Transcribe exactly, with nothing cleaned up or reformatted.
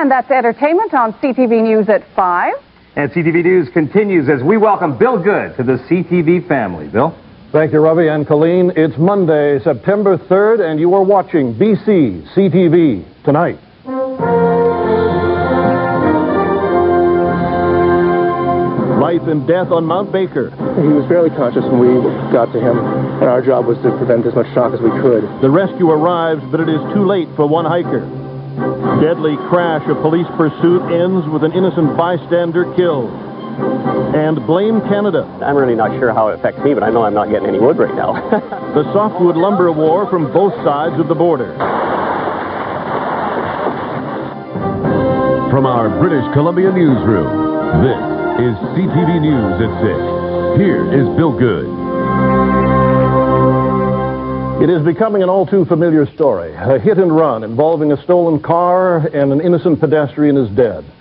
And that's entertainment on C T V News at five. And C T V News continues as we welcome Bill Good to the C T V family. Bill? Thank you, Ravi and Colleen. It's Monday, September third, and you are watching B C C T V Tonight. Life and death on Mount Baker. He was barely conscious when we got to him, and our job was to prevent as much shock as we could. The rescue arrives, but it is too late for one hiker. Deadly crash of police pursuit ends with an innocent bystander killed. And blame Canada. I'm really not sure how it affects me, but I know I'm not getting any wood right now. The softwood lumber war from both sides of the border. From our British Columbia newsroom, this is C T V News at six. Here is Bill Good. It is becoming an all-too-familiar story. A hit and run involving a stolen car and an innocent pedestrian is dead.